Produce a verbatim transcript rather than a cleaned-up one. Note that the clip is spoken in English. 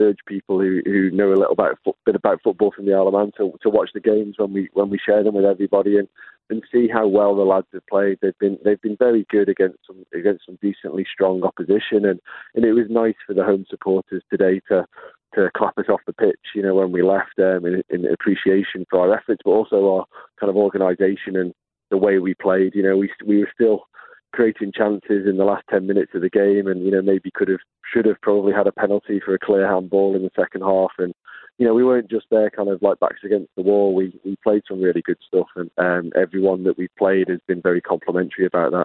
urge people who, who know a little about, bit about football from the Isle of Man to, to watch the games when we when we share them with everybody and, and see how well the lads have played. They've been they've been very good against some against some decently strong opposition, and, and it was nice for the home supporters today to to clap us off the pitch, you know, when we left, um, in, in appreciation for our efforts, but also our kind of organisation and the way we played. You know, we we were still creating chances in the last ten minutes of the game, and you know maybe could have should have probably had a penalty for a clear handball in the second half. And you know we weren't just there kind of like backs against the wall. We we played some really good stuff, and um, everyone that we've played has been very complimentary about that.